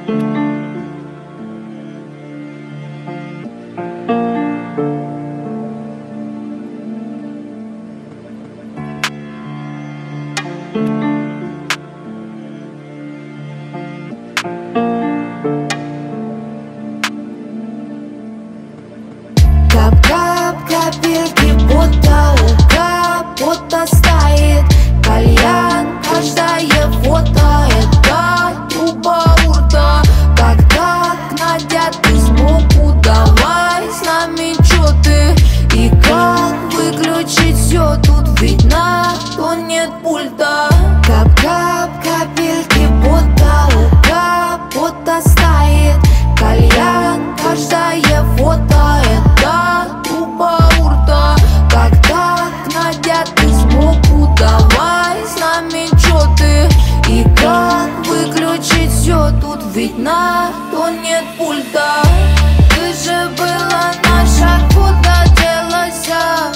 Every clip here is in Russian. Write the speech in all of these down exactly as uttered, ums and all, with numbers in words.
Кап-кап, капельки пота, у капота стоит кальян. Каждое фото — это труба у рта. Когда Надя, ты сбоку, давай с нами чё ты? И как выключить всё? Тут ведь на то нет пульта. Кап-кап, капельки пота, у капота стоит кальян. Каждое фото — это труба у рта. Когда Надя, ты сбоку, давай с нами чё ты? И как выключить всё? Тут ведь на то нет пульта. Ты же была наша, куда делась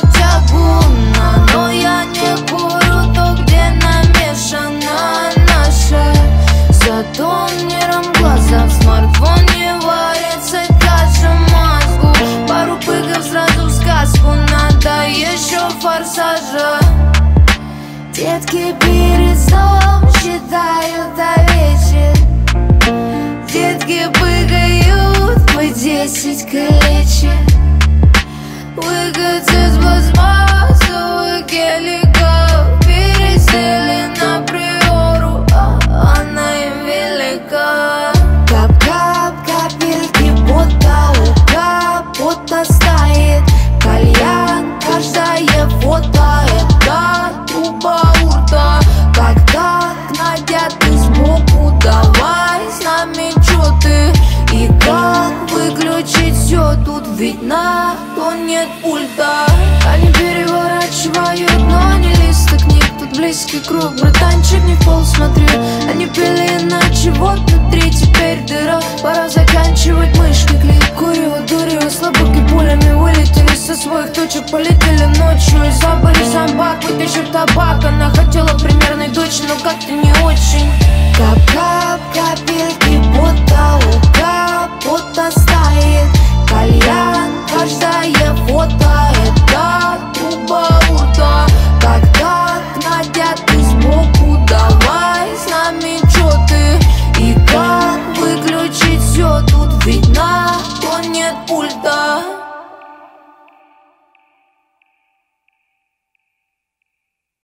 тягуна. Но я не курю то, где намешана наша. Зато миром глаза в смартфоне варится каша мозгу. Пару пыгов сразу в сказку, надо еще форсажа. Детки перед сном считают овечек. Детки пыгают по десять калечек. Выкатят с пластмассовых геликов. Пересели на приору, а она им велика. Кап-кап, капельки пота, у капота стоит кальян. Каждое фото — это труба у рта. Когда Надя, ты сбоку, давай с нами чё ты? И как выключить всё? Тут ведь на то нет пульта. Они переворачивают, но не листы книг. Тут близкий круг, братанчик, не в пол смотри. Они пили иначе, вот внутри теперь дыра. Пора заканчивать мышкой клей. Курю, дурю, слабоки пулями вылетели со своих точек. Полетели ночью и забыли собак. Вытащив табак, она хотела примерной дочь, но как-то не очень.